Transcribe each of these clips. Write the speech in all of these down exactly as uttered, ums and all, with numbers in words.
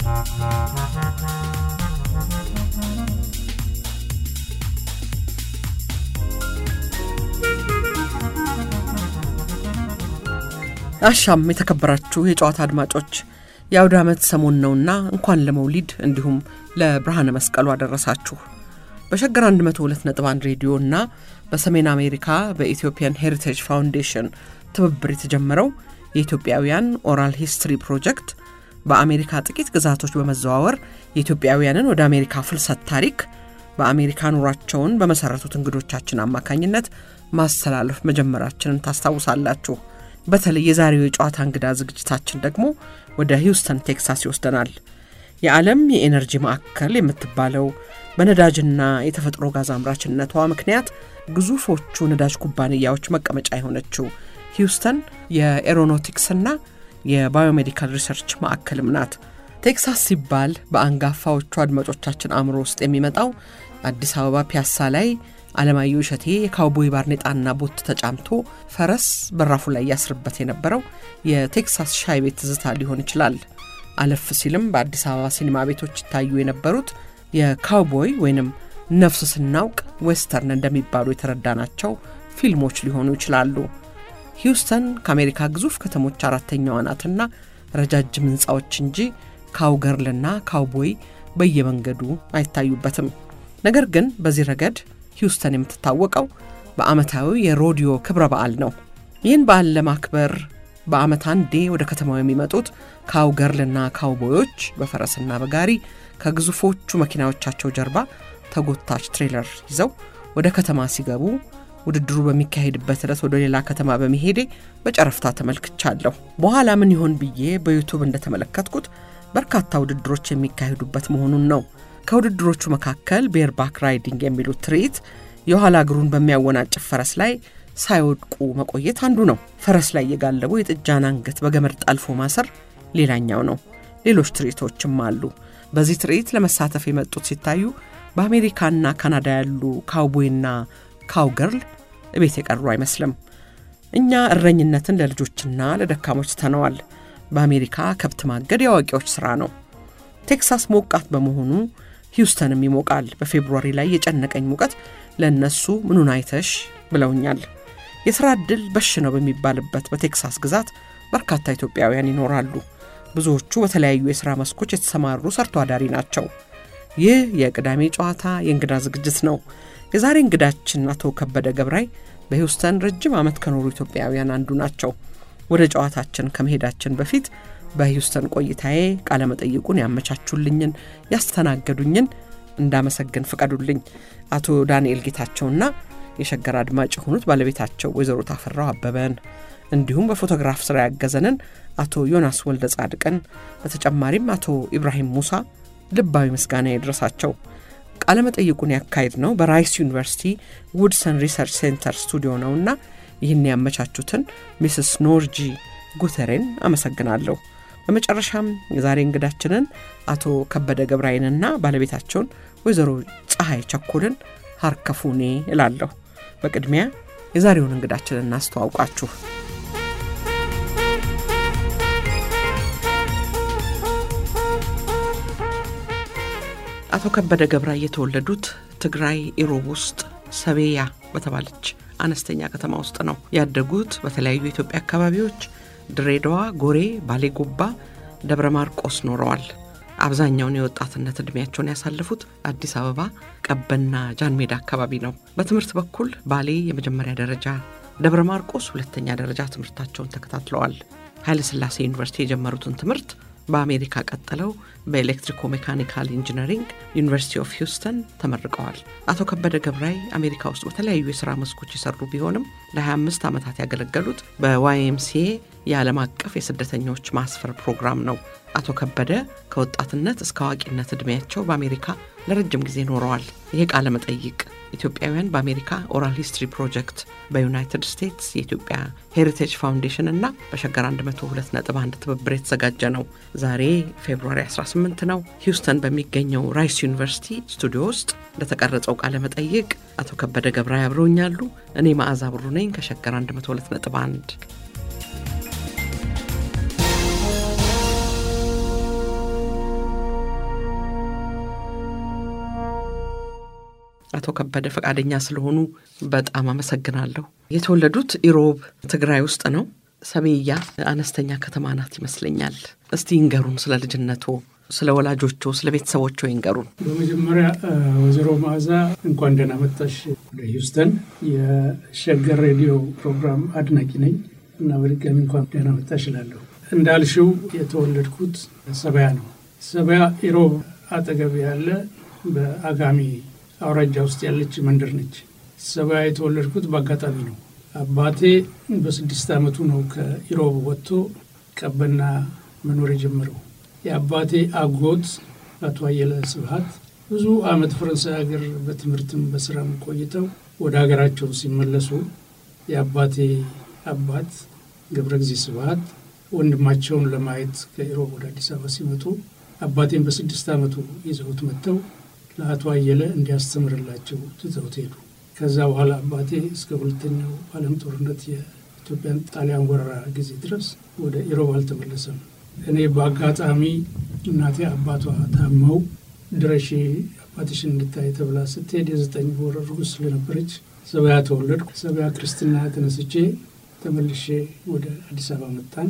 አሻም የተከበራችሁ የጨዋታ አድማጮች የአውደ ዓመት ሰሞን ነውና እንኳን ለመውሊድ እንዲሁም ለብርሃነ መስቀሉ አደረሳችሁ። በሸገር መቶ ሁለት ነጥብ አንድ ሬዲዮና በሰሜን አሜሪካ በኢትዮጵያን ሄሪቴጅ ፋውንዴሽን ትብብር የተጀመረው የኢትዮጵያውያን ኦራል ሂስትሪ ፕሮጀክት በአሜሪካ ጥቂት ግዛቶች በመዘዋወር የኢትዮጵያውያንን ወደ አሜሪካ ፍልሰት ታሪክ በአሜሪካ ኑሯቸውን በመሰረቱት እንግዶቻችን አማካኝነት ማስተላለፍ መጀመራችንን ታስታውሳላችሁ። በተለይ የዛሬው የጨዋታ እንግዳ ዝግጅታችን ደግሞ ወደ ሂውስተን ቴክሳስ ይወስደናል። የዓለም የኤነርጂ ማዕከል የምትባለው በነዳጅና የተፈጥሮ ጋዝ አምራችነቷ ምክንያት ግዙፎቹ ነዳጅ ኩባንያዎች መቀመጫ የሆነችው ሂውስተን የኤሮኖቲክስና የባዮሜዲካል ሪሰርች ማዕከልም ናት። ቴክሳስ ሲባል በአንጋፋዎቹ አድማጮቻችን አእምሮ ውስጥ የሚመጣው አዲስ አበባ ፒያሳ ላይ አለማየሁ እሸቴ የካውቦይ ባርኔጣና ቦት ተጫምቶ ፈረስ በራፉ ላይ ያስርበት የነበረው የቴክሳስ ሻይ ቤት ትዝታ ሊሆን ይችላል። አለፍ ሲልም በአዲስ አበባ ሲኒማ ቤቶች ይታዩ የነበሩት የካውቦይ ወይንም ነፍስ ስናውቅ ዌስተርን እንደሚባሉ የተረዳናቸው ፊልሞች ሊሆኑ ይችላሉ። ሂውስተን ከአሜሪካ ግዙፍ ከተሞች አራተኛዋ ናትና ረጃጅም ህንጻዎች እንጂ ካውገርልና ካውቦይ በየመንገዱ አይታዩበትም። ነገር ግን በዚህ ረገድ ሂውስተን የምትታወቀው በአመታዊ የሮዲዮ ክብረ በዓል ነው። ይህን በዓል ለማክበር በአመት አንዴ ወደ ከተማው የሚመጡት ካውገርልና ካውቦዮች በፈረስና በጋሪ ከግዙፎቹ መኪናዎቻቸው ጀርባ ተጎታች ትሬለር ይዘው ወደ ከተማ ሲገቡ ውድድሩ በሚካሄድበት ዕለት ወደ ሌላ ከተማ በመሄዴ በጨረፍታ ተመልክቻለሁ። በኋላ ምን ይሆን ብዬ በዩቲዩብ እንደተመለከትኩት በርካታ ውድድሮች የሚካሄዱበት መሆኑን ነው። ከውድድሮቹ መካከል ቤርባክ ራይዲንግ የሚሉት ትርኢት የኋላ እግሩን በሚያወናጭፍ ፈረስ ላይ ሳይወድቁ መቆየት አንዱ ነው። ፈረስ ላይ የጋለቡ የጥጃን አንገት በገመድ ጣልፎ ማሰር ሌላኛው ነው። ሌሎች ትርኢቶችም አሉ። በዚህ ትርኢት ለመሳተፍ የመጡት ሲታዩ በአሜሪካና ካናዳ ያሉ ካውቦይና ካውገርል እቤት የቀሩ አይመስልም። እኛ እረኝነትን ለልጆችና ለደካሞች ተነዋል። በአሜሪካ ከብት ማገድ ያዋቂዎች ስራ ነው። ቴክሳስ ሞቃት በመሆኑ ሂውስተንም ይሞቃል። በፌብሩዋሪ ላይ የጨነቀኝ ሙቀት ለነሱ ምኑን አይተሽ ብለውኛል። የሥራ ዕድል በሽ ነው በሚባልበት በቴክሳስ ግዛት በርካታ ኢትዮጵያውያን ይኖራሉ። ብዙዎቹ በተለያዩ የሥራ መስኮች የተሰማሩ ሰርቶ አዳሪ ናቸው። ይህ የቅዳሜ ጨዋታ የእንግዳ ዝግጅት ነው። የዛሬ እንግዳችን አቶ ከበደ ገብራይ በሂውስተን ረጅም ዓመት ከኖሩ ኢትዮጵያውያን አንዱ ናቸው። ወደ ጨዋታችን ከመሄዳችን በፊት በሂውስተን ቆይታዬ ቃለ መጠይቁን ያመቻቹልኝን ያስተናገዱኝን እንዳመሰግን ፍቀዱልኝ። አቶ ዳንኤል ጌታቸውና የሸገር አድማጭ ሆኑት ባለቤታቸው ወይዘሮ ታፈራው አበበን እንዲሁም በፎቶግራፍ ስራ ያገዘንን አቶ ዮናስ ወልደ ጻድቅን በተጨማሪም አቶ ኢብራሂም ሙሳ ልባዊ ምስጋና ይድረሳቸው። ቃለ መጠይቁን ያካሄድ ነው በራይስ ዩኒቨርሲቲ ውድሰን ሪሰርች ሴንተር ስቱዲዮ ነውና ይህን ያመቻቹትን ሚስስ ኖርጂ ጉተሬን አመሰግናለሁ። በመጨረሻም የዛሬ እንግዳችንን አቶ ከበደ ገብራይንና ባለቤታቸውን ወይዘሮ ፀሐይ ቸኩልን ሀርከፉኔ እላለሁ። በቅድሚያ የዛሬውን እንግዳችንን እናስተዋውቃችሁ። አቶ ከበደ ገብራይ የተወለዱት ትግራይ ኢሮብ ውስጥ ሰቤያ በተባለች አነስተኛ ከተማ ውስጥ ነው። ያደጉት በተለያዩ የኢትዮጵያ አካባቢዎች ድሬዳዋ፣ ጎሬ፣ ባሌ ጎባ፣ ደብረ ማርቆስ ኖረዋል። አብዛኛውን የወጣትነት እድሜያቸውን ያሳለፉት አዲስ አበባ ቀበና ጃንሜዳ አካባቢ ነው። በትምህርት በኩል ባሌ የመጀመሪያ ደረጃ፣ ደብረ ማርቆስ ሁለተኛ ደረጃ ትምህርታቸውን ተከታትለዋል። ኃይለ ሥላሴ ዩኒቨርሲቲ የጀመሩትን ትምህርት በአሜሪካ ቀጥለው በኤሌክትሪኮ ሜካኒካል ኢንጂነሪንግ ዩኒቨርሲቲ ኦፍ ሂውስተን ተመርቀዋል። አቶ ከበደ ገብራይ አሜሪካ ውስጥ በተለያዩ የሥራ መስኮች የሰሩ ቢሆንም ለ25 ዓመታት ያገለገሉት በዋይኤምሲኤ የዓለም አቀፍ የስደተኞች ማስፈር ፕሮግራም ነው። አቶ ከበደ ከወጣትነት እስከ አዋቂነት እድሜያቸው በአሜሪካ ለረጅም ጊዜ ኖረዋል። ይሄ ቃለ መጠይቅ ኢትዮጵያውያን በአሜሪካ ኦራል ሂስትሪ ፕሮጀክት በዩናይትድ ስቴትስ የኢትዮጵያ ሄሪቴጅ ፋውንዴሽን እና በሸገር መቶ ሁለት ነጥብ አንድ ትብብር የተዘጋጀ ነው። ዛሬ ፌብሩዋሪ አስራ ስምንት ነው። ሂውስተን በሚገኘው ራይስ ዩኒቨርሲቲ ስቱዲዮ ውስጥ ለተቀረጸው ቃለ መጠይቅ አቶ ከበደ ገብራይ አብረውኛሉ። እኔ መዓዛ ብሩ ነኝ ከሸገር መቶ ሁለት ነጥብ አንድ። አቶ ከበደ ፈቃደኛ ስለሆኑ በጣም አመሰግናለሁ። የተወለዱት ኢሮብ ትግራይ ውስጥ ነው። ሰሜያ አነስተኛ ከተማ ናት ይመስለኛል። እስቲ ይንገሩን ስለ ልጅነቱ፣ ስለ ወላጆቹ፣ ስለ ቤተሰቦቹ ይንገሩን። በመጀመሪያ ወይዘሮ ማዛ እንኳን ደህና መጣሽ ወደ ሂውስተን። የሸገር ሬዲዮ ፕሮግራም አድናቂ ነኝ እና በድጋሚ እንኳን ደህና መጣሽ እላለሁ። እንዳልሽው የተወለድኩት ሰበያ ነው። ሰበያ ኢሮብ አጠገብ ያለ በአጋሚ አውራጃ ውስጥ ያለች መንደር ነች። ሰበያ የተወለድኩት በአጋጣሚ ነው። አባቴ በስድስት ዓመቱ ነው ከኢሮብ ወጥቶ ቀበና መኖር የጀመረው። የአባቴ አጎት አቶ አየለ ስብሐት ብዙ ዓመት ፈረንሳይ ሀገር በትምህርትም በስራም ቆይተው ወደ ሀገራቸው ሲመለሱ የአባቴ አባት ገብረግዚእ ስብሐት ወንድማቸውን ለማየት ከኢሮብ ወደ አዲስ አበባ ሲመጡ አባቴን በስድስት ዓመቱ ይዘውት መጥተው ለአቶ አየለ እንዲያስተምርላቸው ትተውት ሄዱ። ከዛ በኋላ አባቴ እስከ ሁለተኛው ዓለም ጦርነት የኢትዮጵያን ጣሊያን ወረራ ጊዜ ድረስ ወደ ኢሮብ አልተመለሰም። እኔ በአጋጣሚ እናቴ አባቷ ታመው ድረሽ አባትሽን እንድታይ ተብላ ስትሄድ የዘጠኝ ወር እርጉዝ ስለነበረች ሰበያ ተወለድኩ። ሰበያ ክርስትና ተነስቼ ተመልሼ ወደ አዲስ አበባ መጣን።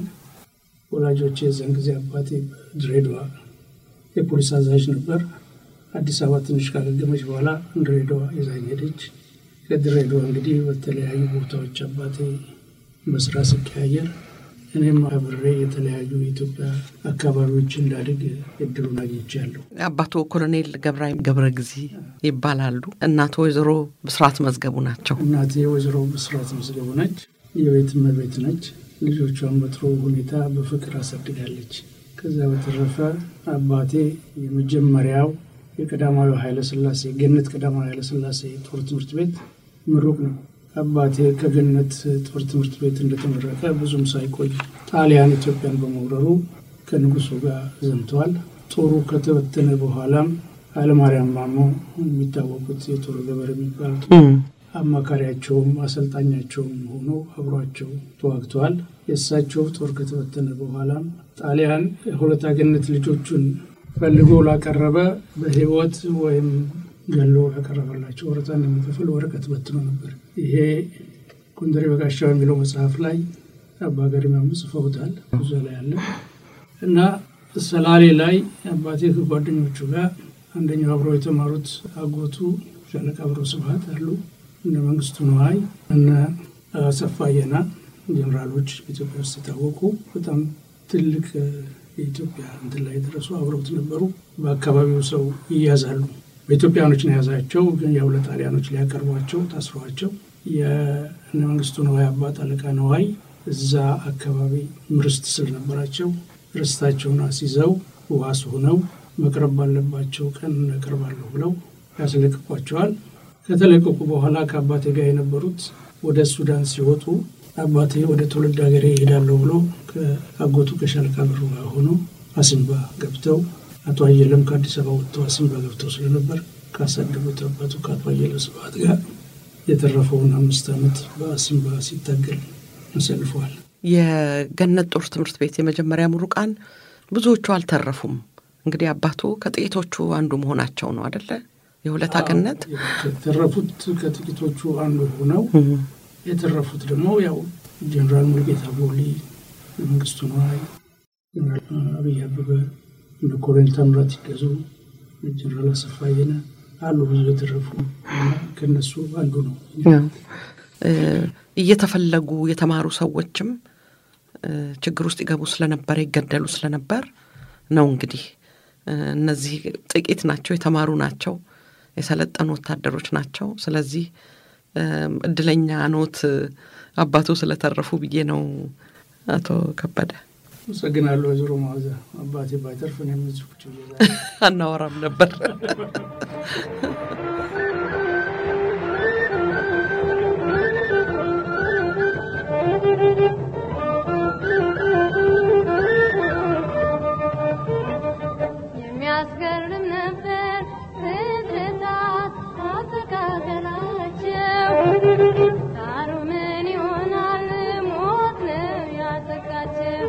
ወላጆቼ ዘን ጊዜ አባቴ ድሬዳዋ የፖሊስ አዛዥ ነበር። አዲስ አበባ ትንሽ ካገገመች በኋላ ድሬዳዋ ይዛኝ ሄደች። ከድሬዳዋ እንግዲህ በተለያዩ ቦታዎች አባቴ በስራ ሲቀያየር እኔም አብሬ የተለያዩ የኢትዮጵያ አካባቢዎች እንዳድግ እድሉን አግኝቻለሁ። አባቱ ኮሎኔል ገብራይ ገብረግዚእ ይባላሉ። እናቱ ወይዘሮ ብስራት መዝገቡ ናቸው። እናቴ ወይዘሮ ብስራት መዝገቡ ነች። የቤት እመቤት ነች። ልጆቿን በጥሩ ሁኔታ በፍቅር አሳድጋለች። ከዛ በተረፈ አባቴ የመጀመሪያው የቀዳማዊ ኃይለ ሥላሴ ገነት ቀዳማዊ ኃይለ ሥላሴ ጦር ትምህርት ቤት ምሩቅ ነው። አባቴ ከገነት ጦር ትምህርት ቤት እንደተመረቀ ብዙም ሳይቆይ ጣሊያን ኢትዮጵያን በመውረሩ ከንጉሱ ጋር ዘምተዋል። ጦሩ ከተበተነ በኋላም ኃይለማርያም ማሞ የሚታወቁት የጦር ገበሬ የሚባሉት አማካሪያቸውም አሰልጣኛቸውም ሆኖ አብሯቸው ተዋግተዋል። የእሳቸው ጦር ከተበተነ በኋላም ጣሊያን ሁለት አገነት ልጆቹን ፈልጎ ላቀረበ በህይወት ወይም ገሎ ያቀረበላቸው ወረታን የሚከፍል ወረቀት በትኖ ነበር። ይሄ ጎንደሬ በጋሻው የሚለው መጽሐፍ ላይ አባ ገሪማም ጽፈውታል። ብዙ ላይ አለ እና ሰላሌ ላይ አባቴ ከጓደኞቹ ጋር አንደኛው አብረው የተማሩት አጎቱ ሻለቃ ብሮ ስብሐት አሉ። እነ መንግስቱ ነዋይ እና ሰፋየና ጀነራሎች ኢትዮጵያ ውስጥ ታወቁ። በጣም ትልቅ የኢትዮጵያ እንትን ላይ ደረሱ። አብረውት ነበሩ። በአካባቢው ሰው ይያዛሉ። በኢትዮጵያኖች ነው ያዛቸው፣ ግን ያው ለጣሊያኖች ሊያቀርቧቸው ታስሯቸው የእነ መንግስቱ ነዋይ አባት አለቃ ነዋይ እዛ አካባቢ ምርስት ስለነበራቸው ርስታቸውን አስይዘው ዋስ ሆነው መቅረብ ባለባቸው ቀን እናቀርባለሁ ብለው ያስለቅቋቸዋል። ከተለቀቁ በኋላ ከአባቴ ጋር የነበሩት ወደ ሱዳን ሲወጡ አባቴ ወደ ትውልድ ሀገሬ ይሄዳለሁ ብሎ ከአጎቱ ከሻለቃ ብሩ ጋር ሆኖ አሲምባ ገብተው አቶ አየለም ከአዲስ አበባ ወጥተው አሲምባ ገብተው ስለነበር ካሳደጉት አባቱ ከአቶ አየለ ስብሐት ጋር የተረፈውን አምስት ዓመት በአሲምባ ሲታገል አሳልፈዋል። የገነት ጦር ትምህርት ቤት የመጀመሪያ ምሩቃን ብዙዎቹ አልተረፉም። እንግዲህ አባቱ ከጥቂቶቹ አንዱ መሆናቸው ነው አይደለ? የሁለት አገነት የተረፉት ከጥቂቶቹ አንዱ ሆነው የተረፉት ደግሞ ያው ጀነራል ሙልጌታ ቦሊ፣ መንግስቱ ነዋይ፣ አብይ አበበ፣ ኮሎኔል ታምራት ይገዙ፣ ጀነራል አሰፋየነ አሉ። ብዙ የተረፉ ከነሱ አንዱ ነው። እየተፈለጉ የተማሩ ሰዎችም ችግር ውስጥ ይገቡ ስለነበር ይገደሉ ስለነበር ነው። እንግዲህ እነዚህ ጥቂት ናቸው፣ የተማሩ ናቸው፣ የሰለጠኑ ወታደሮች ናቸው። ስለዚህ እድለኛ ኖት አባቱ ስለተረፉ ብዬ ነው። አቶ ከበደ ሰግናለሁ። ወይዘሮ ማዛ አባቴ ባይተርፍ ነው የምዝኩት አናወራም ነበር። የሚያስገርም ነበር ፍጥረታት አፈቃቀራቸው። ዳሩ ምን ይሆናል ሞት ነው ያጠቃቸው።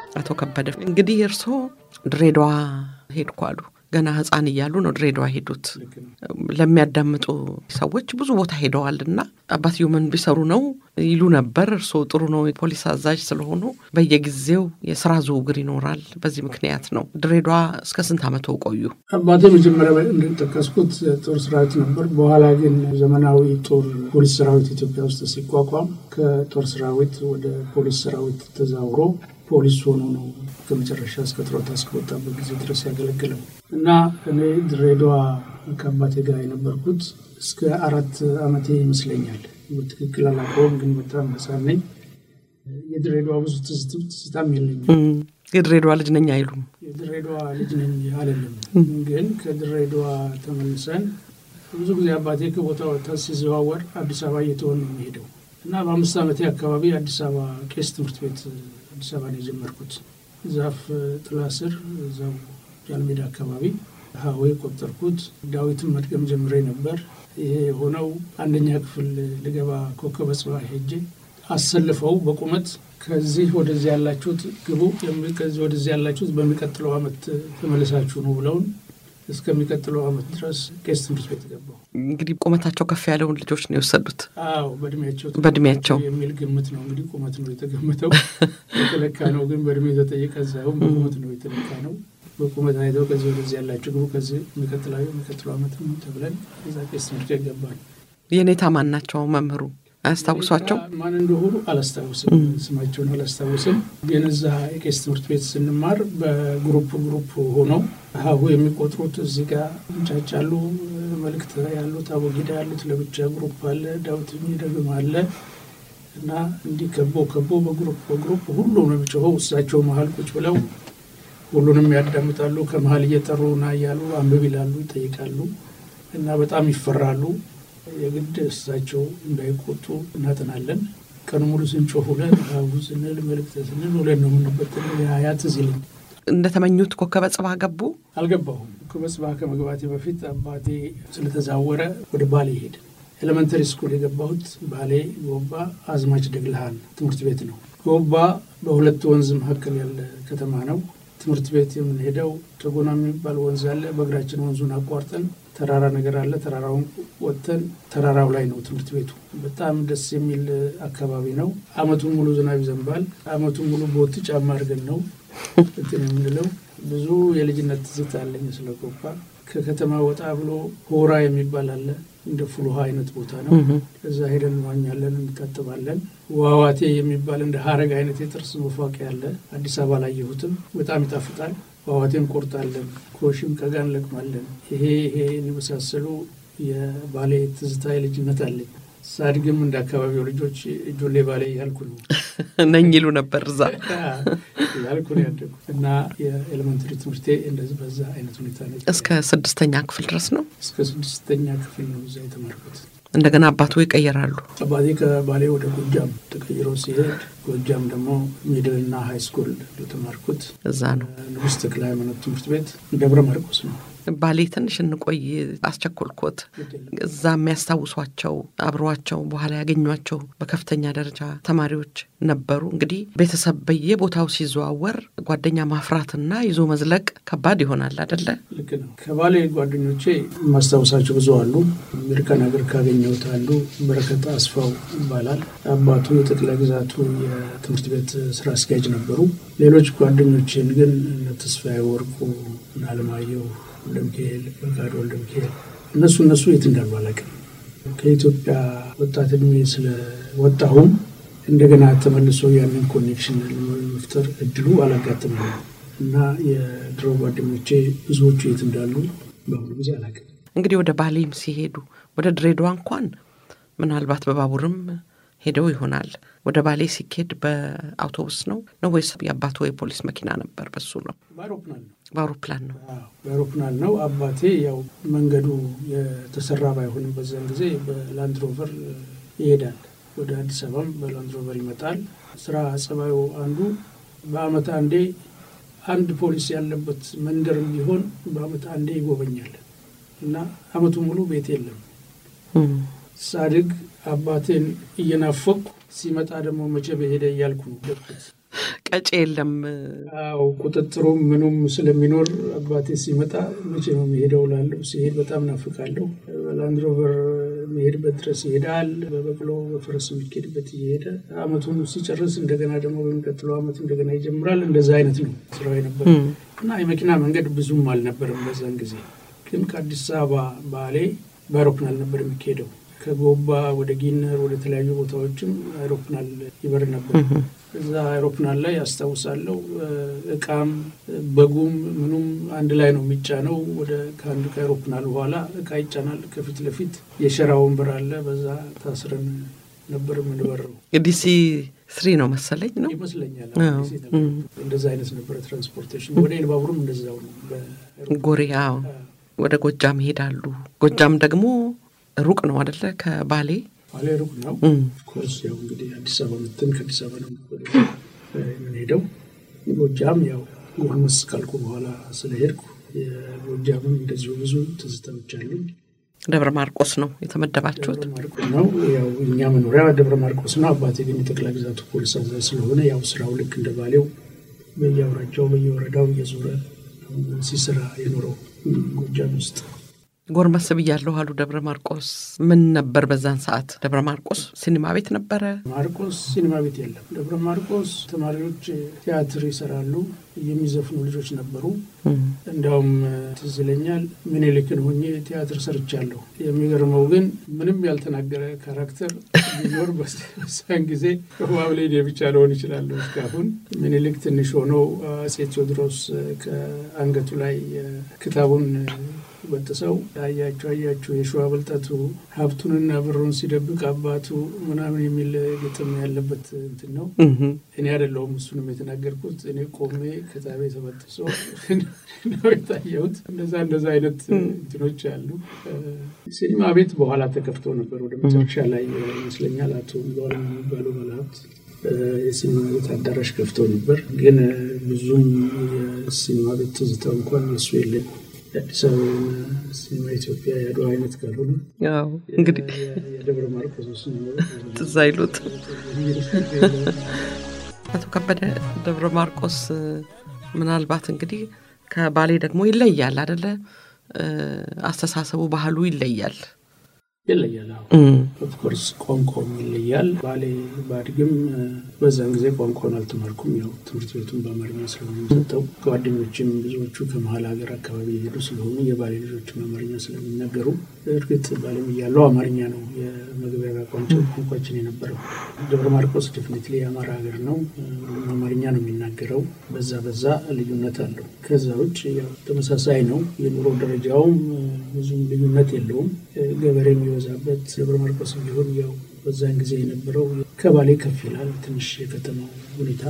አቶ ከበደ እንግዲህ እርሶ ድሬዳዋ ሄድኳሉ ገና ህፃን እያሉ ነው ድሬዳዋ ሄዱት ለሚያዳምጡ ሰዎች ብዙ ቦታ ሄደዋልና አባትየው ምን ቢሰሩ ነው ይሉ ነበር እርሶ ጥሩ ነው ፖሊስ አዛዥ ስለሆኑ በየጊዜው የሥራ ዝውውር ይኖራል በዚህ ምክንያት ነው ድሬዳዋ እስከ ስንት ዓመት ቆዩ አባቴ መጀመሪያ እንደተጠቀስኩት ጦር ሰራዊት ነበር በኋላ ግን ዘመናዊ ጦር ፖሊስ ሰራዊት ኢትዮጵያ ውስጥ ሲቋቋም ከጦር ሰራዊት ወደ ፖሊስ ሰራዊት ተዛውሮ ፖሊስ ሆኖ ነው ከመጨረሻ እስከ ጡረታ እስከወጣበት ጊዜ ድረስ ያገለገለው እና እኔ ድሬዳዋ ከአባቴ ጋር የነበርኩት እስከ አራት ዓመቴ ይመስለኛል በትክክል አላውቀውም ግን በጣም ህፃን ነኝ የድሬዳዋ ብዙ ትዝታም የለኝም የድሬዳዋ ልጅ ነኝ አይሉም የድሬዳዋ ልጅ ነኝ አይደለም ግን ከድሬዳዋ ተመልሰን ብዙ ጊዜ አባቴ ከቦታው ተሲዘዋወር አዲስ አበባ እየተወን ነው የሚሄደው እና በአምስት ዓመቴ አካባቢ አዲስ አበባ ቄስ ትምህርት ቤት አዲስ አበባ ነው የጀመርኩት ዛፍ ጥላ ስር እዛው ጃልሜዳ አካባቢ ሀዌ ቆጠርኩት ዳዊትን መድገም ጀምሬ ነበር ይሄ የሆነው አንደኛ ክፍል ልገባ ኮከበ ጽባህ ሄጄ አሰልፈው በቁመት ከዚህ ወደዚህ ያላችሁት ግቡ ከዚህ ወደዚህ ያላችሁት በሚቀጥለው አመት ተመለሳችሁ ነው ብለውን እስከሚቀጥለው አመት ድረስ ቄስ ትምህርት ቤት ገባሁ እንግዲህ ቁመታቸው ከፍ ያለውን ልጆች ነው የወሰዱት አዎ በእድሜያቸው በእድሜያቸው የሚል ግምት ነው እንግዲህ ቁመት ነው የተገመተው የተለካ ነው ግን በእድሜ ተጠየቀ ሳይሆን በቁመት ነው የተለካ ነው በቁመት አይተው ከዚህ ወደዚህ ያላችሁ ግቡ ከዚህ የሚቀጥለው የሚቀጥለው አመት ተብለን እዛ ቄስ ትምህርት ቤት ገባን የኔታ ማን ናቸው መምህሩ አስተዋውሷቸው ማን እንደሆኑ አላስተዋውስም ስማቸውን አላስተዋውስም ግን እዛ የቄስ ትምህርት ቤት ስንማር በግሩፕ ግሩፕ ሆነው ሀሁ የሚቆጥሩት እዚህ ጋር እንጫጫሉ መልእክት ያሉት አቦጊዳ ያሉት ለብቻ ግሩፕ አለ ዳዊት የሚደግም አለ እና እንዲከቦ ከቦ በግሩፕ በግሩፕ ሁሉም ነው የሚጮኸው እሳቸው መሃል ቁጭ ብለው ሁሉንም ያዳምጣሉ ከመሃል እየጠሩና ያሉ አንብብ ይላሉ ይጠይቃሉ እና በጣም ይፈራሉ የግድ እሳቸው እንዳይቆጡ እናጠናለን ቀን ሙሉ ስንጮህለን አውዝነ ለመልእክት ስንል ወለን ነው የምንበተን ያያት ዝል እንደተመኙት ኮከበ ጽባህ ገቡ አልገባሁም ኮከበ ጽባህ ከመግባቴ በፊት አባቴ ስለተዛወረ ወደ ባሌ ሄደ ኤሌመንተሪ ስኩል የገባሁት ባሌ ጎባ አዝማች ደግልሃን ትምህርት ቤት ነው ጎባ በሁለት ወንዝ መካከል ያለ ከተማ ነው ትምህርት ቤት የምንሄደው ተጎና የሚባል ወንዝ አለ በእግራችን ወንዙን አቋርጠን ተራራ ነገር አለ ተራራውን ወጥተን ተራራው ላይ ነው ትምህርት ቤቱ በጣም ደስ የሚል አካባቢ ነው አመቱን ሙሉ ዝናብ ይዘንባል አመቱን ሙሉ ቦት ጫማ አድርገን ነው እንትን የምንለው ብዙ የልጅነት ትዝታ አለኝ ስለጎባ ከከተማ ወጣ ብሎ ሆራ የሚባል አለ እንደ ፍሉሃ አይነት ቦታ ነው እዛ ሄደን ዋኛለን እንታጠባለን ዋዋቴ የሚባል እንደ ሀረግ አይነት የጥርስ መፋቂያ አለ አዲስ አበባ ላይ ይሁትም በጣም ይጣፍጣል ዋዋቴን ቆርጣለን ኮሽም ከጋን ለቅማለን ይሄ ይሄ ንመሳሰሉ የባሌ ትዝታ የልጅነት አለኝ ሳድግም እንደ አካባቢው ልጆች ጆሌ ባሌ ያልኩ ነው ነኝ ይሉ ነበር እዛ ያልኩ ነው ያደኩት እና የኤሌመንተሪ ትምህርቴ እንደዚህ በዛ አይነት ሁኔታ ነው እስከ ስድስተኛ ክፍል ድረስ ነው እስከ ስድስተኛ ክፍል ነው እዛ የተማርኩት እንደገና አባቱ ይቀየራሉ አባቴ ከባሌ ወደ ጎጃም ተቀይሮ ሲሄድ ጎጃም ደግሞ ሚድልና ሃይ ስኩል ተማርኩት እዛ ነው ንጉስ ተክለ ሃይማኖት ትምህርት ቤት ደብረ ማርቆስ ነው ባሌ ትንሽ እንቆይ አስቸኮልኩት እዛ የሚያስታውሷቸው አብሯቸው በኋላ ያገኟቸው በከፍተኛ ደረጃ ተማሪዎች ነበሩ እንግዲህ ቤተሰብ በየቦታው ሲዘዋወር ጓደኛ ማፍራትና ይዞ መዝለቅ ከባድ ይሆናል አይደለ ልክ ነው ከባሌ ጓደኞቼ ማስታወሳቸው ብዙ አሉ አሜሪካን ሀገር ካገኘሁት አንዱ በረከት አስፋው ይባላል አባቱ የጠቅላይ ግዛቱ የትምህርት ቤት ስራ አስኪያጅ ነበሩ ሌሎች ጓደኞቼን ግን ተስፋዬ ወርቁ እና አለማየሁ ወልደሚካኤል በጋዶ ወልደሚካኤል እነሱ እነሱ የት እንዳሉ አላውቅም ከኢትዮጵያ ወጣት እድሜ ስለወጣሁም እንደገና ተመልሶ ያንን ኮኔክሽን ለመፍጠር እድሉ አላጋጠመኝም እና የድሮ ጓደኞቼ ብዙዎቹ የት እንዳሉ በአሁኑ ጊዜ አላውቅም እንግዲህ ወደ ባሌም ሲሄዱ ወደ ድሬዳዋ እንኳን ምናልባት በባቡርም ሄደው ይሆናል ወደ ባሌ ሲኬድ በአውቶቡስ ነው ነው ወይስ ያባቱ ወይ ፖሊስ መኪና ነበር በሱ ነው በአውሮፕላን ነው በአውሮፕላን ነው አዎ በአውሮፕላን ነው አባቴ ያው መንገዱ የተሰራ ባይሆንም በዛን ጊዜ በላንድ ሮቨር ይሄዳል ወደ አዲስ አበባም በላንድ ሮቨር ይመጣል ስራ ጸባዩ አንዱ በአመት አንዴ አንድ ፖሊስ ያለበት መንደር ቢሆን በአመት አንዴ ይጎበኛል እና አመቱ ሙሉ ቤት የለም ሳድግ አባቴን እየናፈቁ ሲመጣ ደግሞ መቼ በሄደ ያልኩ ነው ቀጭ የለም። አዎ ቁጥጥሩም ምኑም ስለሚኖር አባቴ ሲመጣ መቼ ነው የሚሄደው ላለው ሲሄድ በጣም ናፍቃለሁ። ላንድ ሮቨር የሚሄድበት ድረስ ይሄዳል። በበቅሎ በፈረስ የሚሄድበት ይሄደ አመቱን ሲጨርስ እንደገና ደግሞ በሚቀጥለው አመት እንደገና ይጀምራል። እንደዛ አይነት ነው ስራው የነበረው እና የመኪና መንገድ ብዙም አልነበረም በዛን ጊዜ። ግን ከአዲስ አበባ ባሌ በአውሮፕላን ነበር የሚሄደው። ከጎባ ወደ ጊነር ወደ ተለያዩ ቦታዎችም አውሮፕላን ይበር ነበር። እዛ አውሮፕላን ላይ አስተዋውሳለሁ እቃም በጉም ምኑም አንድ ላይ ነው የሚጫነው። ወደ ካንዱ ከአውሮፕላን በኋላ እቃ ይጫናል። ከፊት ለፊት የሸራ ወንበር አለ። በዛ ታስረን ነበር የምንበረው። ዲሲ ስሪ ነው መሰለኝ ነው ይመስለኛል። ዲሲ ነበር። እንደዛ አይነት ነበር ትራንስፖርቴሽን። ወደ ኤልባቡርም እንደዛው ነው። በጎሪያው ወደ ጎጃም ይሄዳሉ። ጎጃም ደግሞ ሩቅ ነው አይደለ? ከባሌ ባሌ ሩቅ ነው። ኮርስ ያው እንግዲህ አዲስ አበባ መጥተን ከአዲስ አበባ ነው የምንሄደው። ጎጃም ያው ጎርመስ ካልኩ በኋላ ስለሄድኩ የጎጃምም እንደዚሁ ብዙ ትዝታዎች አሉኝ። ደብረ ማርቆስ ነው የተመደባችሁት? ደብረ ማርቆስ ነው ያው እኛ መኖሪያ ደብረ ማርቆስ ነው። አባቴ ግን የጠቅላይ ግዛቱ ፖሊስ አዛዥ ስለሆነ ያው ስራው ልክ እንደ ባሌው በየአውራጃው በየወረዳው እየዞረ ሲሰራ የኖረው ጎጃም ውስጥ። ጎርመስ ብያለሁ አሉ። ደብረ ማርቆስ ምን ነበር በዛን ሰዓት? ደብረ ማርቆስ ሲኒማ ቤት ነበረ? ማርቆስ ሲኒማ ቤት የለም። ደብረ ማርቆስ ተማሪዎች ቲያትር ይሰራሉ፣ የሚዘፍኑ ልጆች ነበሩ። እንዳውም ትዝ ይለኛል ምኒልክን ሆኜ ቲያትር ሰርቻለሁ። የሚገርመው ግን ምንም ያልተናገረ ካራክተር ቢኖር በዛን ጊዜ ባብሌ ብቻ ሊሆን ይችላል። እስካሁን ምኒልክ ትንሽ ሆኖ አፄ ቴዎድሮስ ከአንገቱ ላይ ክታቡን በተሰው አያቸው አያቸው የሸዋ ብልጠቱ ሀብቱንና ብሩን ሲደብቅ አባቱ ምናምን የሚል ግጥም ያለበት እንትን ነው። እኔ አይደለሁም እሱንም የተናገርኩት። እኔ ቆሜ ከታቤ ተበጥሶ ነው የታየሁት። እንደዛ እንደዛ አይነት እንትኖች አሉ። ሲኒማ ቤት በኋላ ተከፍቶ ነበር ወደ መጨረሻ ላይ ይመስለኛል። አቶ ሏል የሚባሉ ባለሀብት የሲኒማ ቤት አዳራሽ ከፍቶ ነበር። ግን ብዙም የሲኒማ ቤት ትዝታ እንኳን እሱ የለም። አዲስ አበባ ሲኒማ ኢትዮጵያ ያለው አይነት ካልሆነ ያው እንግዲህ የደብረ ማርቆስ ነው ትዝ አይሉት። አቶ ከበደ ደብረ ማርቆስ ምናልባት እንግዲህ ከባሌ ደግሞ ይለያል አይደለ? አስተሳሰቡ ባህሉ ይለያል ይለያል። ኦፍ ኮርስ ቋንቋው ይለያል። ባሌ ባድግም በዛን ጊዜ ቋንቋውን አልተማርኩም። ያው ትምህርት ቤቱን በአማርኛ ስለሚሰጠው ጓደኞችም ብዙዎቹ ከመሀል ሀገር አካባቢ የሄዱ ስለሆኑ የባሌ ልጆች አማርኛ ስለሚናገሩ እርግጥ ባሌም እያለው አማርኛ ነው የመግባቢያ ቋንቋችን የነበረው። ደብረ ማርቆስ ዴፊኒትሊ የአማራ ሀገር ነው። አማርኛ ነው የሚናገረው። በዛ በዛ ልዩነት አለው። ከዛ ውጭ ያው ተመሳሳይ ነው። የኑሮ ደረጃውም ብዙም ልዩነት የለውም። ገበሬ የሚበዛበት ደብረ ማርቆስ ቢሆን ያው በዛን ጊዜ የነበረው ከባሌ ከፍ ይላል ትንሽ የከተማው ሁኔታ።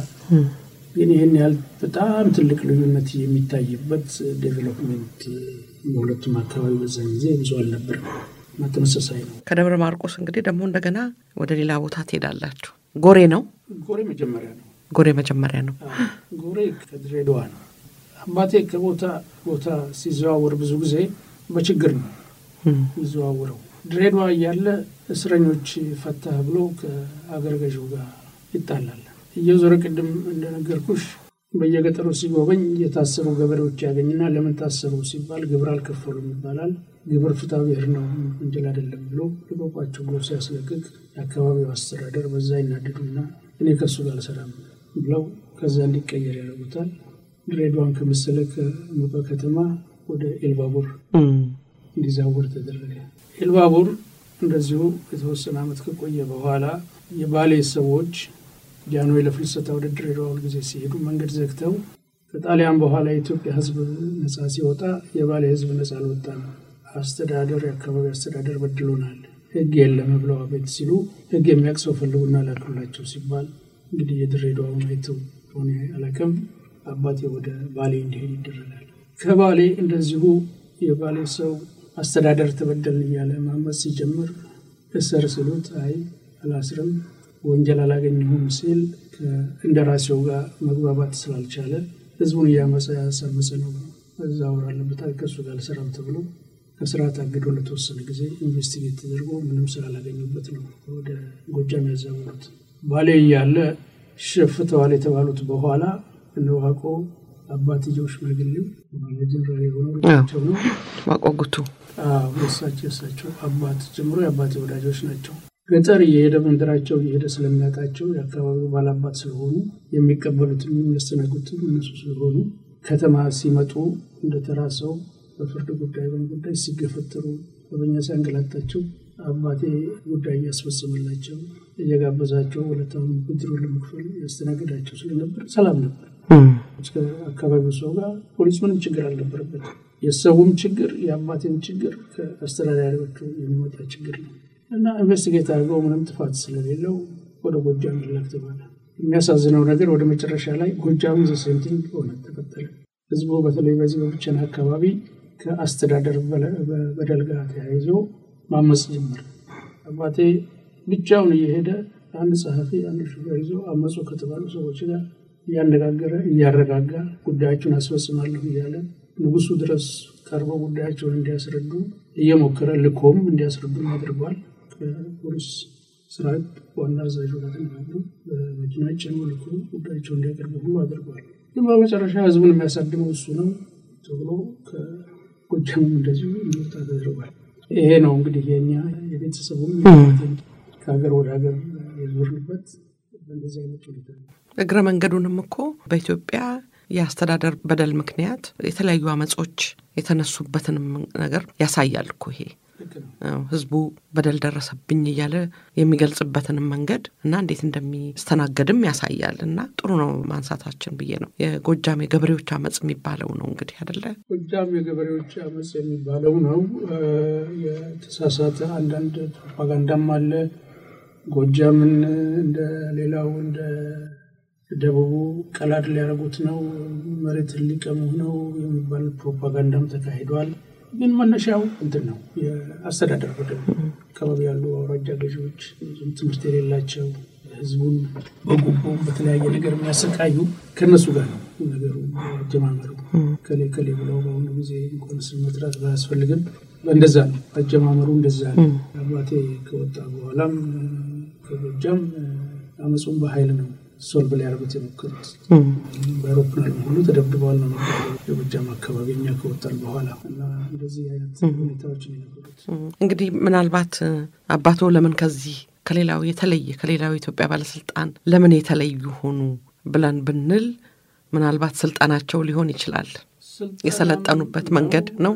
ግን ይሄን ያህል በጣም ትልቅ ልዩነት የሚታይበት ዴቨሎፕመንት በሁለቱም አካባቢ በዛን ጊዜ ብዙ አልነበረም። ተመሳሳይ ነው። ከደብረ ማርቆስ እንግዲህ ደግሞ እንደገና ወደ ሌላ ቦታ ትሄዳላችሁ። ጎሬ ነው? ጎሬ መጀመሪያ ነው። ጎሬ መጀመሪያ ነው። ጎሬ ከድሬዳዋ ነው። አባቴ ከቦታ ቦታ ሲዘዋወር ብዙ ጊዜ በችግር ነው ይዘዋወረው። ድሬዳዋ እያለ እስረኞች ፈታህ ብሎ ከአገር ገዢው ጋር ይጣላል። እየዞረ ቅድም እንደነገርኩሽ በየገጠሩ ሲጎበኝ የታሰሩ ገበሬዎች ያገኝና ለምን ታሰሩ ሲባል ግብር አልከፈሉም ይባላል። ግብር ፍትሐ ብሔር ነው እንጂ አይደለም ብሎ ልቆቋቸው ብሎ ሲያስለቅቅ የአካባቢው አስተዳደር በዛ ይናደዱና እኔ ከሱ ጋር አልሰራም ብለው ከዛ እንዲቀየር ያደርጉታል። ድሬዳዋን ከመሰለ ከሞቃ ከተማ ወደ ኤልባቡር እንዲዛወር ተደረገ። ኤልባቡር እንደዚሁ የተወሰነ ዓመት ከቆየ በኋላ የባሌ ሰዎች ጃንሆይ ለፍልሰታ ወደ ድሬዳዋ ጊዜ ሲሄዱ መንገድ ዘግተው ከጣሊያን በኋላ የኢትዮጵያ ሕዝብ ነፃ ሲወጣ የባሌ ሕዝብ ነፃ አልወጣም፣ አስተዳደር የአካባቢ አስተዳደር በድሎናል፣ ሕግ የለም ብለው አቤት ሲሉ ሕግ የሚያቅሰው ፈልጉና ላክሉላቸው ሲባል እንግዲህ የድሬዳዋውን አይተው ሆነ አላከም አባቴ ወደ ባሌ እንዲሄድ ይደረጋል። ከባሌ እንደዚሁ የባሌ ሰው አስተዳደር ተበደልን እያለ ማመፅ ሲጀምር እሰር ሲሉት አይ አላስርም ወንጀል አላገኘሁም ሲል ከእንደራሴው ጋር መግባባት ስላልቻለ ህዝቡን እያመፀ ያሳመፀ ነው እዛ ወራለበት ከሱ ጋር ሰራም ተብሎ ከስራ ታግዶ ለተወሰነ ጊዜ ኢንቨስቲጌት ተደርጎ ምንም ስላላገኘበት ነው ወደ ጎጃም ያዛወሩት። ባሌ ያለ ሸፍተዋል የተባሉት በኋላ ለዋቆ አባትየው ሽማግሌው ጀነራል የሆኑቸው ነው ዋቆጉቱ አዎ እሳቸው እሳቸው አባት ጀምሮ የአባቴ ወዳጆች ናቸው። ገጠር እየሄደ መንደራቸው እየሄደ ስለሚያውቃቸው የአካባቢው ባላባት ስለሆኑ የሚቀበሉትም የሚያስተናግዱትም እነሱ ስለሆኑ ከተማ ሲመጡ እንደተራሰው በፍርድ ጉዳይ በጉዳይ ሲገፈተሩ በበኛ ሲያንገላታቸው አባቴ ጉዳይ ያስፈጽምላቸው እየጋበዛቸው ወለታውን ብድሩ ለመክፈል ያስተናግዳቸው ስለነበር ሰላም ነበር። አካባቢው ሰው ጋር ፖሊስ ምንም ችግር አልነበረበት። የሰውም ችግር የአባቴም ችግር ከአስተዳዳሪዎቹ የሚመጣ ችግር ነው እና ኢንቨስቲጌት አድርገው ምንም ጥፋት ስለሌለው ወደ ጎጃም ላክ ተባለ። የሚያሳዝነው ነገር ወደ መጨረሻ ላይ ጎጃም ዘሴንቲንግ ሆነ ተከተለ። ህዝቡ በተለይ በዚህ በብቸና አካባቢ ከአስተዳደር በደል ጋር ተያይዞ ማመጽ ጀመረ። አባቴ ብቻውን እየሄደ አንድ ጸሐፊ አንድ ሹፌር ይዞ አመጹ ከተባሉ ሰዎች ጋር ያነጋገረ ያረጋጋ ጉዳያቸውን አስፈጽማለሁ እያለ ንጉሱ ድረስ ቀርቦ ጉዳያቸውን እንዲያስረዱ እየሞከረ ልኮም እንዲያስረዱ አድርጓል። ፖሊስ ሰራዊት ዋና አዛዡ ጋር ተነጋግረው በመኪናቸው ልኮ ጉዳያቸውን እንዲያቀርቡ ሁሉ አድርጓል። ግን በመጨረሻ ህዝቡን የሚያሳድመው እሱ ነው ተብሎ ከጎጃም እንደዚሁ እንዲወጣ ተደርጓል። ይሄ ነው እንግዲህ የኛ የቤተሰቡን ከሀገር ወደ ሀገር የዞርንበት እንደዚህ አይነት ሁኔታ ነው። እግረ መንገዱንም እኮ በኢትዮጵያ የአስተዳደር በደል ምክንያት የተለያዩ አመጾች የተነሱበትንም ነገር ያሳያል እኮ ይሄ ህዝቡ በደል ደረሰብኝ እያለ የሚገልጽበትንም መንገድ እና እንዴት እንደሚስተናገድም ያሳያል። እና ጥሩ ነው ማንሳታችን ብዬ ነው። የጎጃም የገበሬዎች አመጽ የሚባለው ነው እንግዲህ አይደለ? ጎጃም የገበሬዎች አመጽ የሚባለው ነው። የተሳሳተ አንዳንድ ፕሮፓጋንዳም አለ። ጎጃምን እንደ ሌላው እንደ ደቡቡ ቀላድ ሊያረጉት ነው መሬት ሊቀሙ ነው የሚባል ፕሮፓጋንዳም ተካሂዷል። ግን መነሻው እንትን ነው የአስተዳደር በደል አካባቢ ያሉ አውራጃ ገዢዎች ትምህርት የሌላቸው ህዝቡን በጉቦ በተለያየ ነገር የሚያሰቃዩ ከነሱ ጋር ነው ነገሩ አጀማመሩ። ከሌ ከሌ ብለው በአሁኑ ጊዜ እንኳን ስም መጥራት ባያስፈልግም እንደዛ ነው አጀማመሩ እንደዛ ነው። አባቴ ከወጣ በኋላም ከጎጃም አመጹን በኃይል ነው ሶልቭ ሊያደርጉት የሞከሩት። በአውሮፕላን ሁሉ ተደብድበዋል ነው የጎጃም አካባቢ እኛ ከወጣን በኋላ እና እንደዚህ አይነት ሁኔታዎች ነበሩት። እንግዲህ ምናልባት አባቶ ለምን ከዚህ ከሌላው የተለየ ከሌላው የኢትዮጵያ ባለስልጣን ለምን የተለዩ ሆኑ ብለን ብንል ምናልባት ስልጣናቸው ሊሆን ይችላል። የሰለጠኑበት መንገድ ነው፣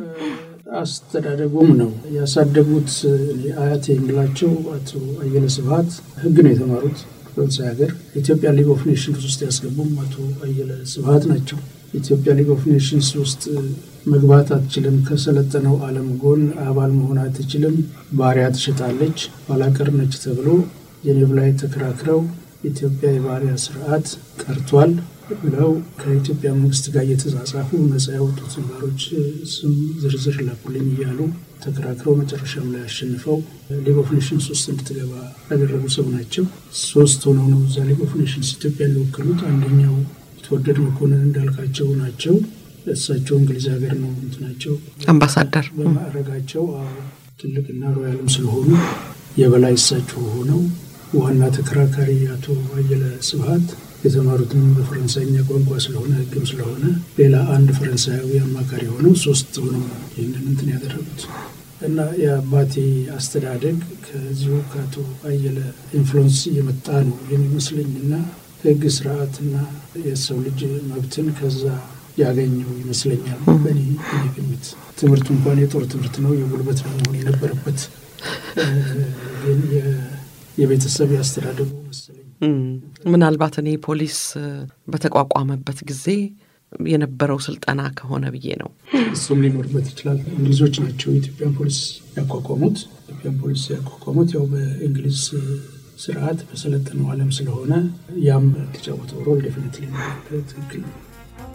አስተዳደጉም ነው። ያሳደጉት አያቴ የሚላቸው አቶ አየለ ስብሐት ህግ ነው የተማሩት በዚህ ሀገር። ኢትዮጵያ ሊግ ኦፍ ኔሽንስ ውስጥ ያስገቡም አቶ አየለ ስብሐት ናቸው። ኢትዮጵያ ሊግ ኦፍ ኔሽንስ ውስጥ መግባት አትችልም፣ ከሰለጠነው ዓለም ጎን አባል መሆን አትችልም፣ ባሪያ ትሸጣለች፣ ባላቀር ነች ተብሎ ጄኔቭ ላይ ተከራክረው ኢትዮጵያ የባሪያ ስርዓት ቀርቷል ብለው ከኢትዮጵያ መንግስት ጋር እየተጻጻፉ ነፃ ያወጡት ባሮች ስም ዝርዝር ላኩልኝ እያሉ ተከራክረው መጨረሻም ላይ አሸንፈው ሊግ ኦፍ ኔሽንስ ውስጥ እንድትገባ ያደረጉ ሰው ናቸው። ሶስት ሆነው ነው እዛ ሊግ ኦፍ ኔሽንስ ኢትዮጵያ ሊወክሉት። አንደኛው የተወደድ መኮንን እንዳልካቸው ናቸው። እሳቸው እንግሊዝ ሀገር ነው እንትናቸው አምባሳደር በማዕረጋቸው ትልቅና ሮያልም ስለሆኑ የበላይ እሳቸው ሆነው ዋና ተከራካሪ አቶ አየለ ስብሐት የተማሩትም በፈረንሳይኛ ቋንቋ ስለሆነ ህግም ስለሆነ ሌላ አንድ ፈረንሳያዊ አማካሪ ሆነው ሶስት ሆነው ይህንን እንትን ያደረጉት እና የአባቴ አስተዳደግ ከዚሁ ከአቶ አየለ ኢንፍሉዌንስ የመጣ ነው የሚመስለኝና ህግ ስርዓትና የሰው ልጅ መብትን ከዛ ያገኘው ይመስለኛል። በእኔ ግምት ትምህርቱ እንኳን የጦር ትምህርት ነው የጉልበት ነው መሆን የነበረበት ግን የቤተሰብ ያስተዳደጉ መሰለኝ። ምናልባት እኔ ፖሊስ በተቋቋመበት ጊዜ የነበረው ስልጣና ከሆነ ብዬ ነው። እሱም ሊኖርበት ይችላል። እንግሊዞች ናቸው የኢትዮጵያን ፖሊስ ያቋቋሙት። ኢትዮጵያን ፖሊስ ያቋቋሙት ያው በእንግሊዝ ስርዓት በሰለጠነው ዓለም ስለሆነ ያም ተጫወተው ሮል ዴፊኒትሊ ነው ትክክል ነው።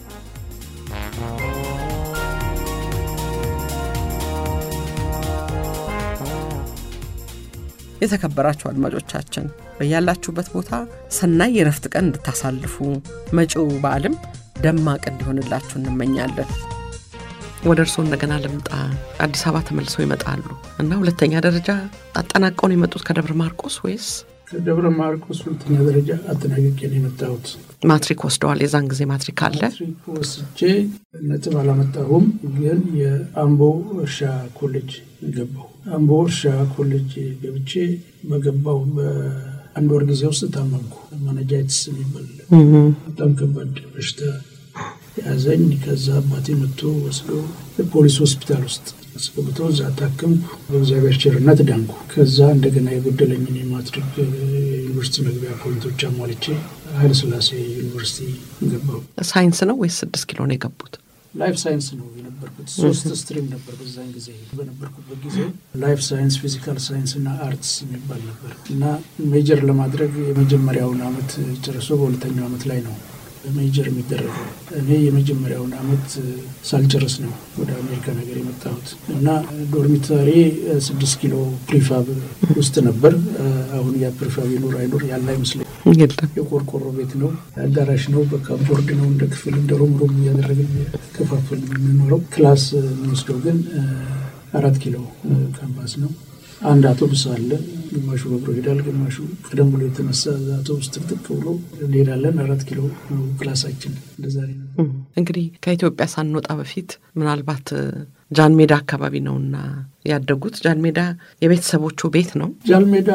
የተከበራችሁ አድማጮቻችን በያላችሁበት ቦታ ሰናይ የረፍት ቀን እንድታሳልፉ መጪው በዓልም ደማቅ እንዲሆንላችሁ እንመኛለን። ወደ እርሶ እንደገና ልምጣ። አዲስ አበባ ተመልሰው ይመጣሉ እና ሁለተኛ ደረጃ አጠናቀውን የመጡት ከደብረ ማርቆስ ወይስ ከደብረ ማርቆስ ሁለተኛ ደረጃ አጠናቅቄ ነው የመጣሁት። ማትሪክ ወስደዋል? የዛን ጊዜ ማትሪክ አለ? ማትሪክ ወስጄ ነጥብ አላመጣሁም፣ ግን የአምቦ እርሻ ኮሌጅ ገባሁ። አምቦ እርሻ ኮሌጅ ገብቼ በገባሁ በአንድ ወር ጊዜ ውስጥ ታመምኩ። ማናጃይትስ የሚባል በጣም ከባድ በሽታ ያዘኝ። ከዛ አባቴ መጥቶ ወስዶ ፖሊስ ሆስፒታል ውስጥ አስገብቶ እዛ ታከምኩ። በእግዚአብሔር ቸርነት ዳንኩ። ከዛ እንደገና የጎደለኝን የማትሪክ ዩኒቨርሲቲ መግቢያ ፖይንቶች አሟልቼ ኃይለ ሥላሴ ዩኒቨርሲቲ ገባሁ። ሳይንስ ነው ወይስ ስድስት ኪሎ ነው የገቡት? ላይፍ ሳይንስ ነው የነበርኩት። ሶስት ስትሪም ነበር በዛን ጊዜ። በነበርኩበት ጊዜ ላይፍ ሳይንስ፣ ፊዚካል ሳይንስ እና አርትስ የሚባል ነበር እና ሜጀር ለማድረግ የመጀመሪያውን አመት ጨርሶ በሁለተኛው አመት ላይ ነው ሜጀር የሚደረገው። እኔ የመጀመሪያውን አመት ሳልጨርስ ነው ወደ አሜሪካ ነገር የመጣሁት እና ዶርሚታሪ ስድስት ኪሎ ፕሪፋብ ውስጥ ነበር። አሁን ያ ፕሪፋብ ይኖር አይኖር ያለ አይመስለኝም። የቆርቆሮ ቤት ነው፣ አዳራሽ ነው፣ በቃ ቦርድ ነው። እንደ ክፍል እንደ ሮም ሮም እያደረግን ከፋፈል የምንኖረው። ክላስ የምንወስደው ግን አራት ኪሎ ካምፓስ ነው። አንድ አውቶቡስ አለ። ግማሹ በእግሩ ይሄዳል፣ ግማሹ ቀደም ብሎ የተነሳ አውቶቡስ ጥቅጥቅ ብሎ እንሄዳለን። አራት ኪሎ ነው ክላሳችን። እንደዛ ነው። እንግዲህ ከኢትዮጵያ ሳንወጣ በፊት ምናልባት ጃን ሜዳ አካባቢ ነውና ያደጉት። ጃን ሜዳ የቤተሰቦቹ ቤት ነው? ጃን ሜዳ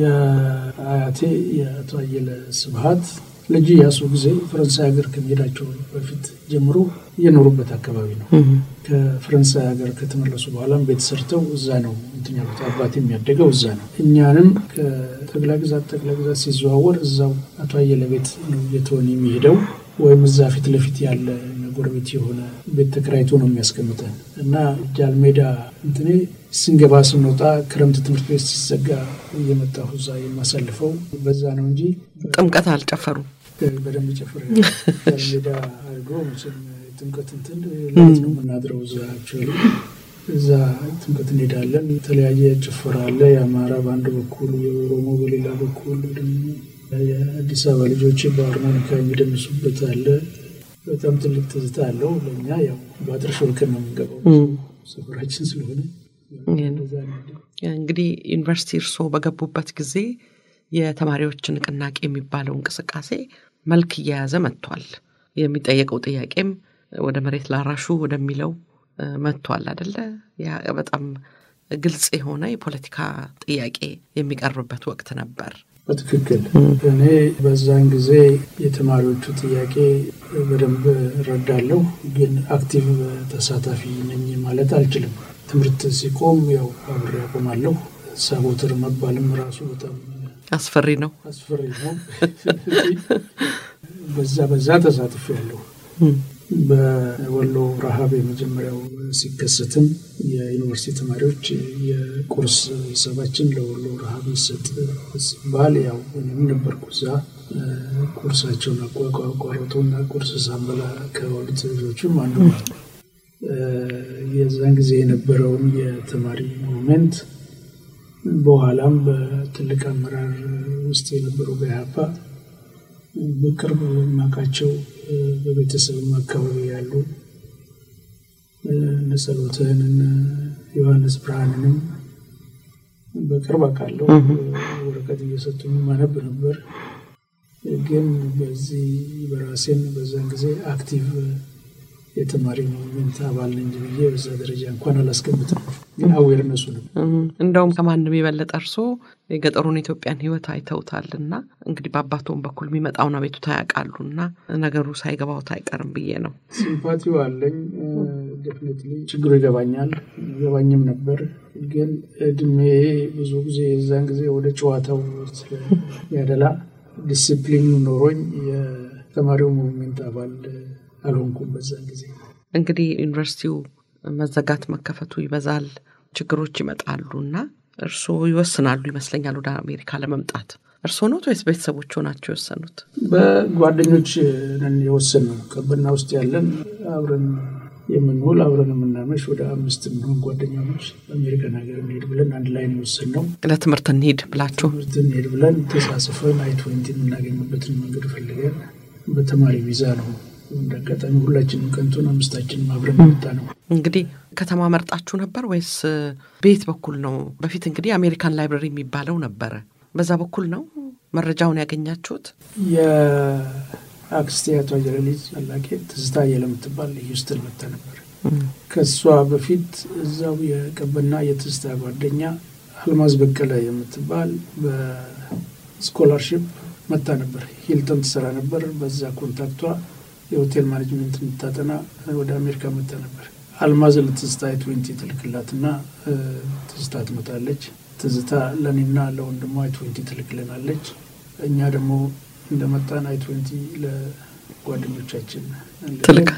የአያቴ የአቶ አየለ ስብሐት ልጅ ያሱ ጊዜ ፈረንሳይ ሀገር ከመሄዳቸው በፊት ጀምሮ የኖሩበት አካባቢ ነው። ከፈረንሳይ ሀገር ከተመለሱ በኋላም ቤት ሰርተው እዛ ነው እንትን ያሉት። አባቴ የሚያደገው እዛ ነው። እኛንም ከጠቅላይ ግዛት ጠቅላይ ግዛት ሲዘዋወር እዛው አቶ አየለ ቤት ነው እየተወን የሚሄደው፣ ወይም እዛ ፊት ለፊት ያለ ጎረቤት የሆነ ቤት ተከራይቶ ነው የሚያስቀምጠን እና ጃን ሜዳ እንትኔ ስንገባ ስንወጣ ክረምት ትምህርት ቤት ሲዘጋ እየመጣሁ እዛ የማሳልፈው በዛ ነው እንጂ ጥምቀት አልጨፈሩም። በደንብ ጨፈረ። ጃን ሜዳ አድርጎ መቼም ጥምቀት እንትን ለሊት ነው የምናድረው እዛ። አክቹዋሊ እዛ ጥምቀት እንሄዳለን። የተለያየ ጭፈራ አለ። የአማራ በአንድ በኩል፣ የኦሮሞ በሌላ በኩል፣ ደግሞ የአዲስ አበባ ልጆች በአርሞኒካ የሚደንሱበት አለ። በጣም ትልቅ ትዝታ አለው ለእኛ። ያው በአጥር ሾልከን ነው የምንገባው ሰፈራችን ስለሆነ። እንግዲህ ዩኒቨርሲቲ እርስዎ በገቡበት ጊዜ የተማሪዎች ንቅናቄ የሚባለው እንቅስቃሴ መልክ እየያዘ መጥቷል። የሚጠየቀው ጥያቄም ወደ መሬት ላራሹ ወደሚለው መጥቷል አይደለ? ያ በጣም ግልጽ የሆነ የፖለቲካ ጥያቄ የሚቀርብበት ወቅት ነበር። በትክክል እኔ በዛን ጊዜ የተማሪዎቹ ጥያቄ በደንብ እረዳለሁ፣ ግን አክቲቭ ተሳታፊ ነኝ ማለት አልችልም። ትምህርት ሲቆም ያው አብሬ አቆማለሁ። ሳቦተር መባልም ራሱ በጣም አስፈሪ ነው አስፈሪ ነው። በዛ በዛ ተሳትፌያለሁ። በወሎ ረሃብ የመጀመሪያው ሲከሰትም የዩኒቨርሲቲ ተማሪዎች የቁርስ ሂሳባችን ለወሎ ረሃብ ይሰጥ ሲባል ያው እኔም ነበርኩ እዛ። ቁርሳቸውን አቋቋቋሩትና ቁርስ ሳንበላ ከዋሉት ልጆችም አንዱ ነው። የዛን ጊዜ የነበረውን የተማሪ ሞመንት በኋላም በትልቅ አመራር ውስጥ የነበሩ በኢህአፓ በቅርብ ማቃቸው በቤተሰብም አካባቢ ያሉ ነጸሎትህንን ዮሐንስ ብርሃንንም በቅርብ አውቃለሁ። ወረቀት እየሰጡኝ ማነብ ነበር። ግን በዚህ በራሴን በዛን ጊዜ አክቲቭ የተማሪ ሞመንት አባል ነኝ ብዬ በዛ ደረጃ እንኳን አላስቀምጥም። ግን አዌርነሱ ነው። እንደውም ከማንም የበለጠ እርስዎ የገጠሩን ኢትዮጵያን ህይወት አይተውታልና እንግዲህ በአባቶም በኩል የሚመጣውን አቤቱታ ያውቃሉና ነገሩ ሳይገባውት አይቀርም ብዬ ነው። ሲምፓቲው አለኝ። ዴፊኒትሊ ችግሩ ይገባኛል፣ ይገባኝም ነበር። ግን እድሜ ብዙ ጊዜ የዛን ጊዜ ወደ ጨዋታው ያደላ ዲሲፕሊን ኖሮኝ የተማሪው ሞመንት አባል አልሆንኩም በዛን ጊዜ። እንግዲህ ዩኒቨርሲቲው መዘጋት መከፈቱ ይበዛል፣ ችግሮች ይመጣሉና እርስዎ ይወስናሉ ይመስለኛል ወደ አሜሪካ ለመምጣት። እርስዎ ነው ወይስ ቤተሰቦቹ ናቸው የወሰኑት? በጓደኞች ነን የወሰነው። ቀበና ውስጥ ያለን አብረን የምንውል አብረን የምናመሽ ወደ አምስት ምንሆን ጓደኞች አሜሪካን ሀገር እንሄድ ብለን አንድ ላይ ነው የወሰነው። ለትምህርት እንሄድ ብላችሁ? ትምህርት እንሄድ ብለን ተሳስፈን አይ ትዌንቲ የምናገኝበትን መንገድ ፈልገን በተማሪ ቪዛ ነው። እንደቀጠን ሁላችንም ከንቱን አምስታችን ማብረን መጣ ነው። እንግዲህ ከተማ መርጣችሁ ነበር ወይስ ቤት በኩል ነው? በፊት እንግዲህ አሜሪካን ላይብረሪ የሚባለው ነበር። በዛ በኩል ነው መረጃውን ያገኛችሁት? የአክስቴ አቶ አየለልጅ አላቄ ትዝታ የለምትባል ሂውስተን መጣ ነበር። ከሷ በፊት እዛው የቀበና የትዝታ ጓደኛ አልማዝ በቀለ የምትባል በስኮላርሺፕ መጣ ነበር። ሂልተን ትሰራ ነበር። በዛ ኮንታክቷ የሆቴል ማኔጅመንት እንድታጠና ወደ አሜሪካ መጣ ነበር። አልማዝ ለትዝታ ትዌንቲ ትልክላትና ትዝታ ትመጣለች። ትዝታ ለኔና ለወንድሟ ትዌንቲ ትልክልናለች። እኛ ደግሞ እንደመጣን ትዌንቲ ለጓደኞቻችን ትልክ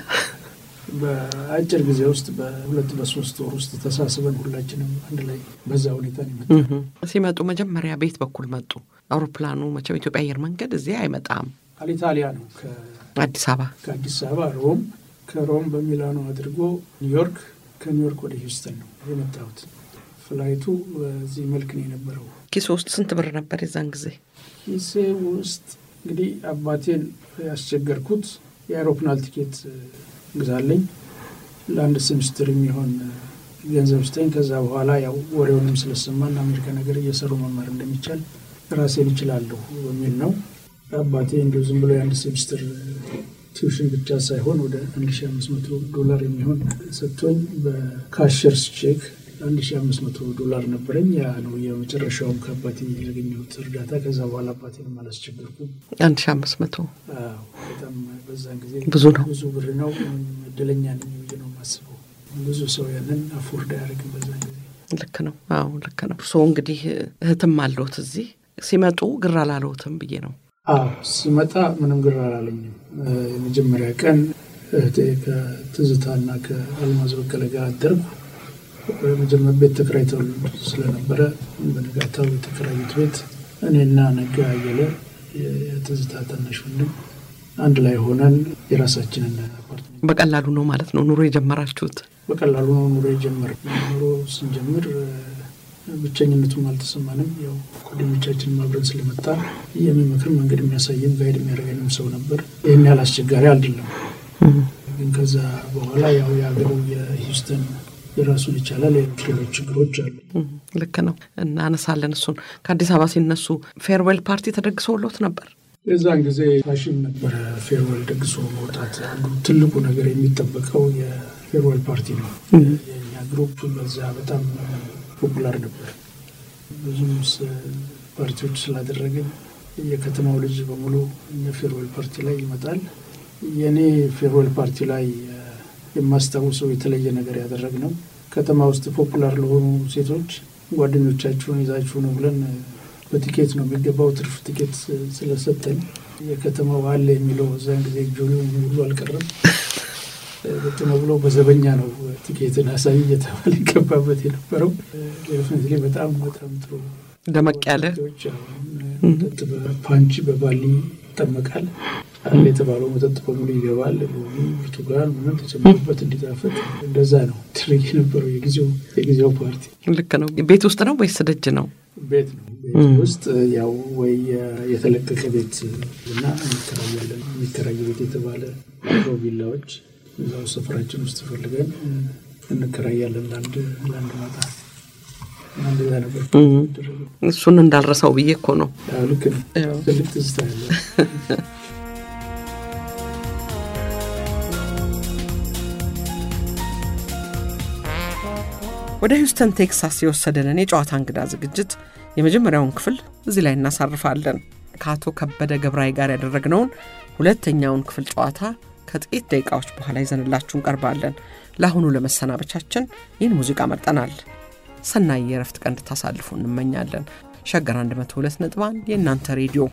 በአጭር ጊዜ ውስጥ በሁለት በሶስት ወር ውስጥ ተሳስበን ሁላችንም አንድ ላይ በዛ ሁኔታ ነው። ሲመጡ መጀመሪያ ቤት በኩል መጡ? አውሮፕላኑ መቼም ኢትዮጵያ አየር መንገድ እዚህ አይመጣም። አልኢታሊያ ነው ከአዲስ አበባ ከአዲስ አበባ ሮም፣ ከሮም በሚላኖ አድርጎ ኒውዮርክ፣ ከኒውዮርክ ወደ ሂውስተን ነው የመጣሁት። ፍላይቱ በዚህ መልክ ነው የነበረው። ኪስ ውስጥ ስንት ብር ነበር የዛን ጊዜ? ኪስ ውስጥ እንግዲህ አባቴን ያስቸገርኩት የአውሮፕላን ቲኬት ግዛለኝ ለአንድ ሴሚስተር የሚሆን ገንዘብ ስጠኝ፣ ከዛ በኋላ ያው ወሬውንም ስለሰማን አሜሪካ ነገር እየሰሩ መማር እንደሚቻል ራሴን እችላለሁ በሚል ነው። አባቴ እንደው ዝም ብሎ የአንድ ሴሚስተር ቲዩሽን ብቻ ሳይሆን ወደ አንድ ሺህ አምስት መቶ ዶላር የሚሆን ሰጥቶኝ በካሸርስ ቼክ አንድ ሺህ አምስት መቶ ዶላር ነበረኝ። ያ ነው የመጨረሻው ከአባቴ ያገኘሁት እርዳታ። ከዛ በኋላ አባቴንም አላስቸገርኩም። አንድ ሺህ አምስት መቶ አዎ፣ በጣም በዛን ጊዜ ብዙ ነው፣ ብዙ ብር ነው። እድለኛ ነኝ ብዬ ነው የማስበው። ብዙ ሰው ያንን አፎርድ አያደርግም በዛን ጊዜ። ልክ ነው። አዎ ልክ ነው። ሰው እንግዲህ እህትም አለዎት እዚህ ሲመጡ ግራ አላለዎትም ብዬ ነው? አዎ ሲመጣ ምንም ግራ አላለኝም። የመጀመሪያ ቀን እህቴ ከትዝታና ከአልማዝ በቀለ ጋር አደርኩ። በመጀመሪያ ቤት ተከራይተው ስለነበረ በነጋታው የተከራዩት ቤት እኔና ነጋ አየለ የትዝታ ታናሽ ወንድም አንድ ላይ ሆነን የራሳችንን አፓርትመንት በቀላሉ ነው ማለት ነው ኑሮ የጀመራችሁት? በቀላሉ ነው ኑሮ የጀመርነው። ኑሮ ስንጀምር ብቸኝነቱም አልተሰማንም። ያው ጓደኞቻችን አብረን ስለመጣ የሚመክር መንገድ የሚያሳየን ጋይድ የሚያደርገንም ሰው ነበር። ይህን ያህል አስቸጋሪ አይደለም። ግን ከዛ በኋላ ያው የሀገሩ የሂውስተን የራሱን ይቻላል ሌሎች ችግሮች አሉ። ልክ ነው። እናነሳለን እሱን። ከአዲስ አበባ ሲነሱ ፌርዌል ፓርቲ ተደግሶልዎት ነበር? የዛን ጊዜ ፋሽን ነበረ ፌርዌል ደግሶ መውጣት። አንዱ ትልቁ ነገር የሚጠበቀው የፌርዌል ፓርቲ ነው። የኛ ግሩፕ በዛ በጣም ፖፑላር ነበር። ብዙ ፓርቲዎች ስላደረግን የከተማው ልጅ በሙሉ የፌርዌል ፓርቲ ላይ ይመጣል። የኔ ፌርዌል ፓርቲ ላይ የማስታውሰው የተለየ ነገር ያደረግነው ከተማ ውስጥ ፖፑላር ለሆኑ ሴቶች ጓደኞቻችሁን ይዛችሁ ነው ብለን በቲኬት ነው የሚገባው። ትርፍ ቲኬት ስለሰጠን የከተማው አለ የሚለው እዛን ጊዜ ጆሎ ሙሉ አልቀረም። በጥሞ ብሎ በዘበኛ ነው ቲኬትን አሳይ እየተባለ ይገባበት የነበረው። ለፍንዝሌ በጣም በጣም ጥሩ ደመቅ ያለ ፓንቺ በባሊ ይጠመቃል። አለ የተባለው መጠጥ በሙሉ ይገባል። ሎሚ፣ ብርቱካን ምንም ተጨምሮበት እንዲጣፍጥ እንደዛ ነው ትርክ የነበረው የጊዜው የጊዜው ፓርቲ። ልክ ነው። ቤት ውስጥ ነው ወይስ ደጅ ነው? ቤት ነው። ቤት ውስጥ ያው ወይ የተለቀቀ ቤት እና እንከራያለን። የሚከራይ ቤት የተባለ ቪላዎች እዛው ሰፈራችን ውስጥ ፈልገን እንከራያለን ለአንድ ለአንድ ማታ። አንድ ላይ ነበር። እሱን እንዳልረሳው ብዬ እኮ ነው። አዎ ልክ ነው። ትልቅ ትዝታ ያለው። ወደ ሂውስተን ቴክሳስ የወሰደንን የጨዋታ እንግዳ ዝግጅት የመጀመሪያውን ክፍል እዚህ ላይ እናሳርፋለን። ከአቶ ከበደ ገብራይ ጋር ያደረግነውን ሁለተኛውን ክፍል ጨዋታ ከጥቂት ደቂቃዎች በኋላ ይዘንላችሁ እንቀርባለን። ለአሁኑ ለመሰናበቻችን ይህን ሙዚቃ መርጠናል። ሰናይ የረፍት ቀን እንድታሳልፉ እንመኛለን። ሸገር መቶ ሁለት ነጥብ አንድ የእናንተ ሬዲዮ